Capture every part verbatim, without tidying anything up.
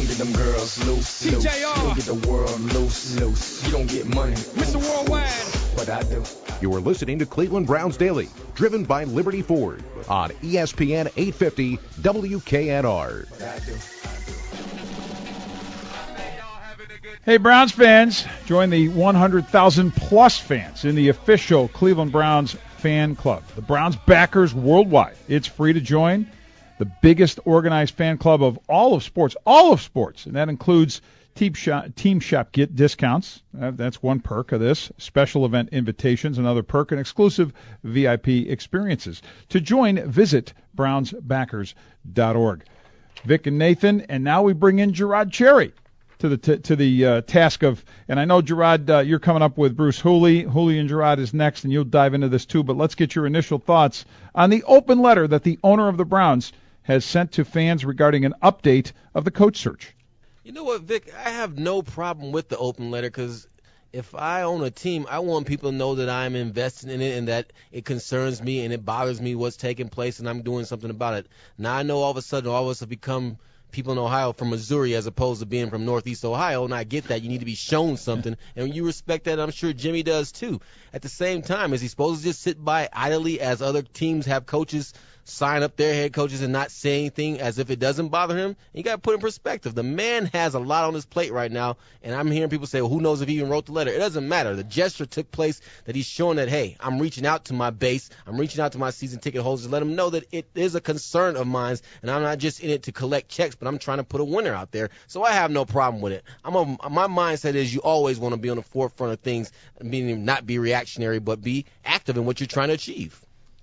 don't get them girls loose, loose. You don't get the world loose, loose. You don't get money, Mister Worldwide, but I do. You are listening to Cleveland Browns Daily, driven by Liberty Ford on E S P N eight fifty W K N R. Hey, Browns fans, join the one hundred thousand plus fans in the official Cleveland Browns fan club, the Browns Backers Worldwide. It's free to join, the biggest organized fan club of all of sports, all of sports, and that includes team shop, team shop get discounts. Uh, that's one perk of this. Special event invitations, another perk, and exclusive V I P experiences. To join, visit browns backers dot org. Vic and Nathan, and now we bring in Gerard Cherry to the t- to the uh, task of, and I know, Gerard, uh, you're coming up with Bruce Hooley. Hooley and Gerard is next, and you'll dive into this too, but let's get your initial thoughts on the open letter that the owner of the Browns has sent to fans regarding an update of the coach search. You know what, Vic? I have no problem with the open letter because if I own a team, I want people to know that I'm invested in it and that it concerns me and it bothers me what's taking place and I'm doing something about it. Now, I know all of a sudden all of us have become people in Ohio from Missouri as opposed to being from Northeast Ohio, and I get that. You need to be shown something, and you respect that. I'm sure Jimmy does too. At the same time, is he supposed to just sit by idly as other teams have coaches sign up their head coaches and not say anything as if it doesn't bother him? You got to put in perspective. The man has a lot on his plate right now, and I'm hearing people say, well, who knows if he even wrote the letter. It doesn't matter. The gesture took place that he's showing that, hey, I'm reaching out to my base. I'm reaching out to my season ticket holders to let them know that it is a concern of mine, and I'm not just in it to collect checks, but I'm trying to put a winner out there. So I have no problem with it. I'm a, my mindset is you always want to be on the forefront of things, meaning not be reactionary, but be active in what you're trying to achieve.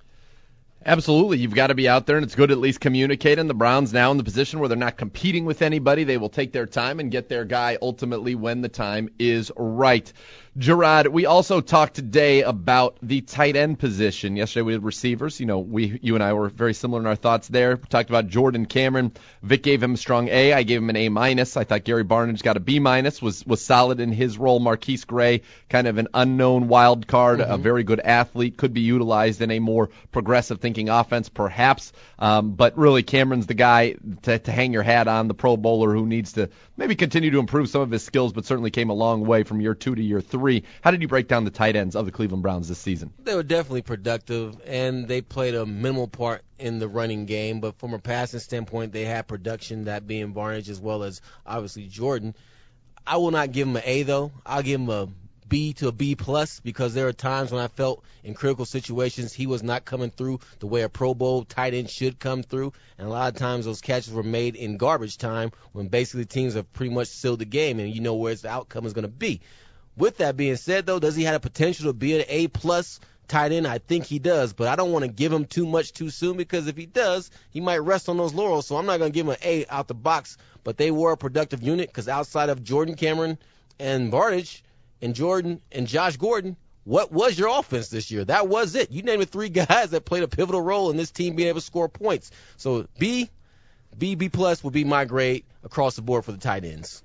Absolutely. You've got to be out there, and it's good to at least communicate. And the Browns now in the position where they're not competing with anybody. They will take their time and get their guy ultimately when the time is right. Gerard, we also talked today about the tight end position. Yesterday we had receivers. You know, we, you and I were very similar in our thoughts there. We talked about Jordan Cameron. Vic gave him a strong A. I gave him an A minus. I thought Gary Barnidge got a B minus. Was was solid in his role. Marquise Gray, kind of an unknown wild card, mm-hmm. a very good athlete, could be utilized in a more progressive thinking offense, perhaps. Um, but really, Cameron's the guy to, to hang your hat on, the Pro Bowler who needs to maybe continue to improve some of his skills, but certainly came a long way from year two to year three. How did you break down the tight ends of the Cleveland Browns this season? They were definitely productive, and they played a minimal part in the running game. But from a passing standpoint, they had production, that being Barnidge as well as obviously Jordan. I will not give him an A, though. I'll give him a B to a B plus because there are times when I felt in critical situations he was not coming through the way a Pro Bowl tight end should come through, and a lot of times those catches were made in garbage time when basically teams have pretty much sealed the game and you know where the outcome is going to be. With that being said, though, does he have a potential to be an A plus tight end? I think he does, but I don't want to give him too much too soon because if he does, he might rest on those laurels. So I'm not going to give him an A out the box, but they were a productive unit because outside of Jordan Cameron and Barnidge and Jordan and Josh Gordon, what was your offense this year? That was it. You named the three guys that played a pivotal role in this team being able to score points. So B, B, B plus would be my grade across the board for the tight ends.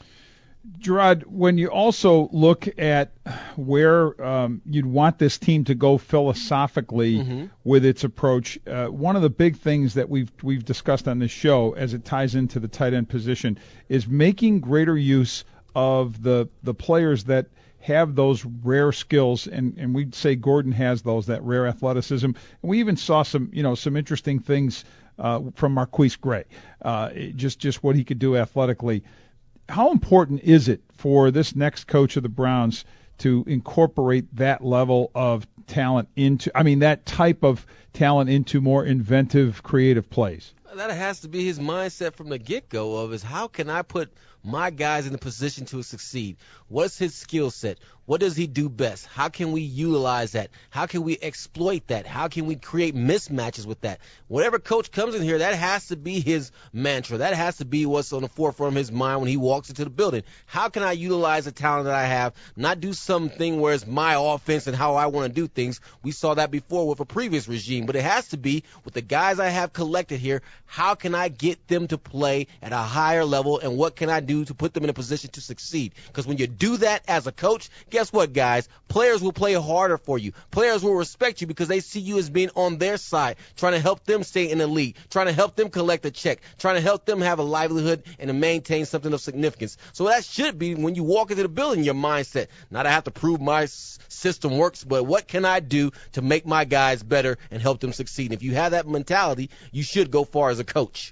Gerard, when you also look at where um, you'd want this team to go philosophically mm-hmm. with its approach, uh, one of the big things that we've we've discussed on this show as it ties into the tight end position is making greater use of the the players that have those rare skills, and, and we'd say Gordon has those, that rare athleticism. And we even saw some, you know, some interesting things uh, from Marquise Gray, uh, just just what he could do athletically. How important is it for this next coach of the Browns to incorporate that level of talent into, I mean, that type of talent into more inventive, creative plays? That has to be his mindset from the get-go of is how can I put my guys in a position to succeed? What's his skill set? What does he do best? How can we utilize that? How can we exploit that? How can we create mismatches with that? Whatever coach comes in here, that has to be his mantra. That has to be what's on the forefront of his mind when he walks into the building. How can I utilize the talent that I have, not do something where it's my offense and how I want to do things? We saw that before with a previous regime, but it has to be with the guys I have collected here. how can I get them to play at a higher level, and what can I do to put them in a position to succeed? Because when you do that as a coach, guess what, guys? Players will play harder for you. Players will respect you because they see you as being on their side, trying to help them stay in the league, trying to help them collect a check, trying to help them have a livelihood and to maintain something of significance. So that should be, when you walk into the building, your mindset. Not I have to prove my s- system works, but what can I do to make my guys better and help them succeed? And if you have that mentality, you should go far as a coach.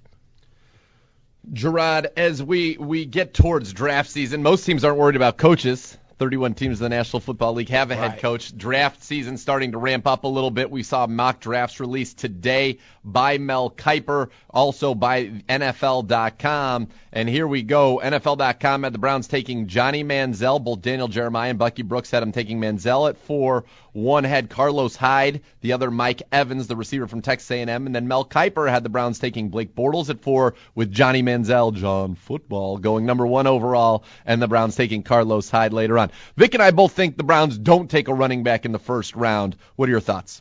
Gerard, as we, we get towards draft season, most teams aren't worried about coaches. thirty-one teams in the National Football League have a head Right. coach. Draft season starting to ramp up a little bit. We saw mock drafts released today by Mel Kiper, also by N F L dot com. And here we go. N F L dot com had the Browns taking Johnny Manziel. Both Daniel Jeremiah and Bucky Brooks had him taking Manziel at four. One had Carlos Hyde, the other Mike Evans, the receiver from Texas A and M. And then Mel Kiper had the Browns taking Blake Bortles at four, with Johnny Manziel, John Football, going number one overall, and the Browns taking Carlos Hyde later on. Vic and I both think the Browns don't take a running back in the first round. What are your thoughts?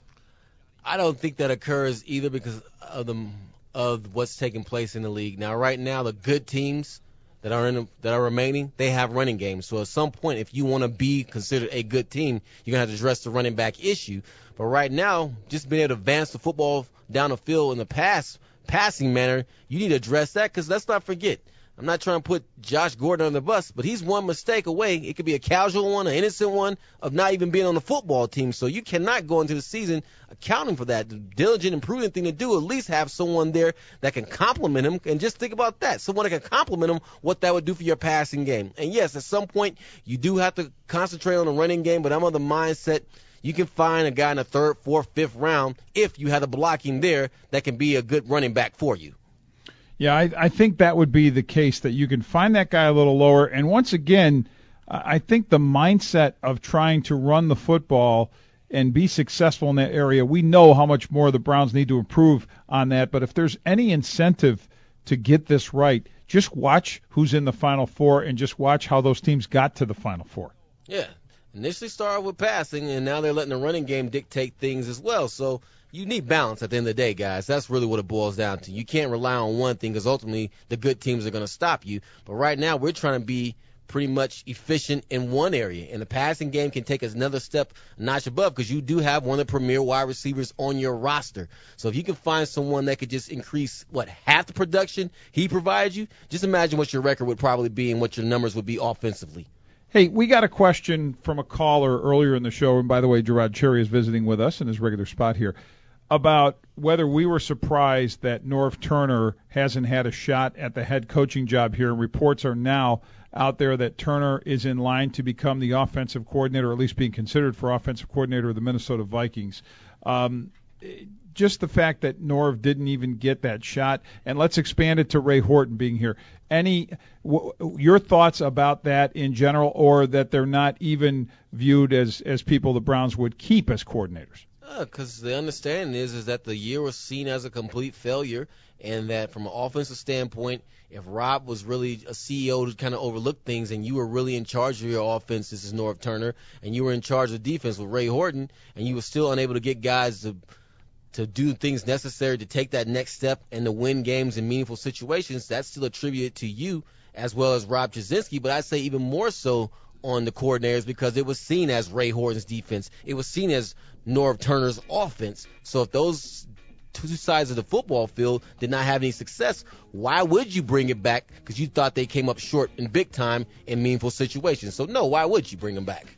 I don't think that occurs either because of the of what's taking place in the league. Now, right now, the good teams that are in the, that are remaining, they have running games. So at some point, if you want to be considered a good team, you're going to have to address the running back issue. But right now, just being able to advance the football down the field in the pass passing manner, you need to address that, because let's not forget, I'm not trying to put Josh Gordon on the bus, but he's one mistake away. It could be a casual one, an innocent one, of not even being on the football team. So you cannot go into the season accounting for that. The diligent and prudent thing to do, at least have someone there that can compliment him. And just think about that. Someone that can compliment him, what that would do for your passing game. And yes, at some point, you do have to concentrate on the running game, but I'm of the mindset you can find a guy in the third, fourth, fifth round if you have the blocking there that can be a good running back for you. Yeah, I, I think that would be the case, that you can find that guy a little lower. And once again, I think the mindset of trying to run the football and be successful in that area, we know how much more the Browns need to improve on that. But if there's any incentive to get this right, just watch who's in the Final Four and just watch how those teams got to the Final Four. Yeah, initially started with passing, and now they're letting the running game dictate things as well. So you need balance at the end of the day, guys. That's really what it boils down to. You can't rely on one thing, because ultimately the good teams are going to stop you. But right now we're trying to be pretty much efficient in one area, and the passing game can take us another step notch above, because you do have one of the premier wide receivers on your roster. So if you can find someone that could just increase, what, half the production he provides you, just imagine what your record would probably be and what your numbers would be offensively. Hey, we got a question from a caller earlier in the show, and by the way, Gerard Cherry is visiting with us in his regular spot here, about whether we were surprised that Norv Turner hasn't had a shot at the head coaching job here, and reports are now out there that Turner is in line to become the offensive coordinator, or at least being considered for offensive coordinator of the Minnesota Vikings. Um, just the fact that Norv didn't even get that shot, and let's expand it to Ray Horton being here. Any w- your thoughts about that in general, or that they're not even viewed as, as people the Browns would keep as coordinators? Because uh, the understanding is is that the year was seen as a complete failure, and that from an offensive standpoint, if Rob was really a C E O to kind of overlook things, and you were really in charge of your offense, this is Norv Turner, and you were in charge of defense with Ray Horton, and you were still unable to get guys to to do things necessary to take that next step and to win games in meaningful situations, that's still attributed to you as well as Rob Jasinski. But I'd say even more so on the coordinators, because it was seen as Ray Horton's defense. It was seen as Norv Turner's offense. So if those two sides of the football field did not have any success, why would you bring it back? Because you thought they came up short in big time in meaningful situations. So no, why would you bring them back?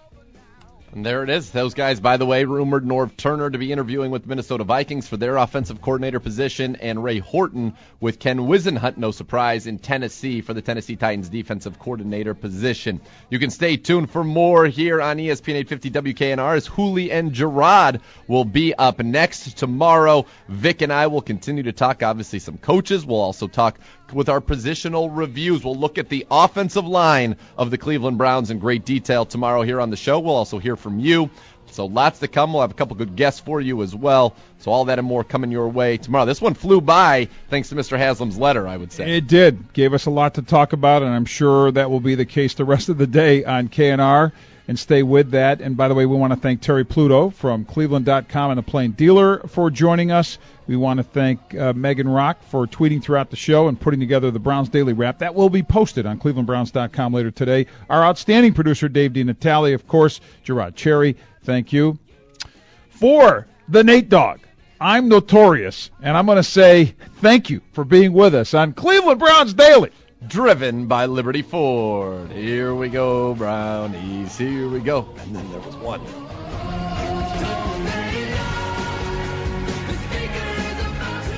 And there it is. Those guys, by the way, rumored Norv Turner to be interviewing with the Minnesota Vikings for their offensive coordinator position, and Ray Horton with Ken Wisenhunt, no surprise, in Tennessee for the Tennessee Titans defensive coordinator position. You can stay tuned for more here on E S P N eight fifty W K N R, as Hooley and Gerard will be up next tomorrow. Vic and I will continue to talk, obviously, some coaches. We'll also talk with our positional reviews. We'll look at the offensive line of the Cleveland Browns in great detail tomorrow here on the show. We'll also hear from you. So lots to come. We'll have a couple good guests for you as well. So all that and more coming your way tomorrow. This one flew by thanks to Mister Haslam's letter, I would say. It did. Gave us a lot to talk about, and I'm sure that will be the case the rest of the day on K N R. and stay with that. And by the way, we want to thank Terry Pluto from Cleveland dot com and the Plain Dealer for joining us. We want to thank uh, Megan Rock for tweeting throughout the show and putting together the Browns Daily Wrap. That will be posted on Cleveland Browns dot com later today. Our outstanding producer, Dave DiNatale, of course, Gerard Cherry, thank you. For the Nate Dogg, I'm Notorious, and I'm going to say thank you for being with us on Cleveland Browns Daily. Driven by Liberty Ford. Here we go, Brownies. Here we go. And then there was one.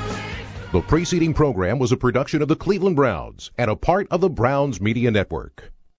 The preceding program was a production of the Cleveland Browns and a part of the Browns Media Network.